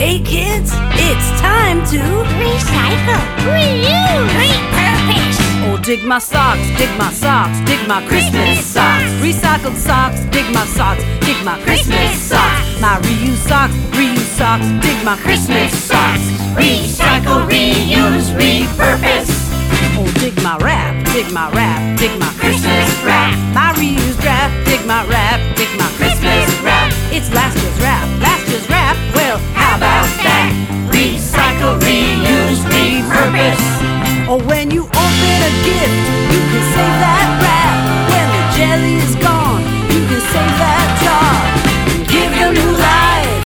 Hey kids, it's time to recycle, reuse, repurpose. Oh, dig my socks, dig my socks, dig my Christmas socks. Recycled socks, dig my socks, dig my Christmas socks. My reused socks, dig my Christmas socks. Recycle, reuse, repurpose. Oh, dig my wrap, dig my wrap, dig my Christmas wrap. My reused wrap, dig my wrap, dig my Christmas wrap. It's last year's wrap, last year's wrap. Well, how about that? Recycle, reuse, repurpose. Or when you open a gift, you can save that wrap. When the jelly is gone, you can save that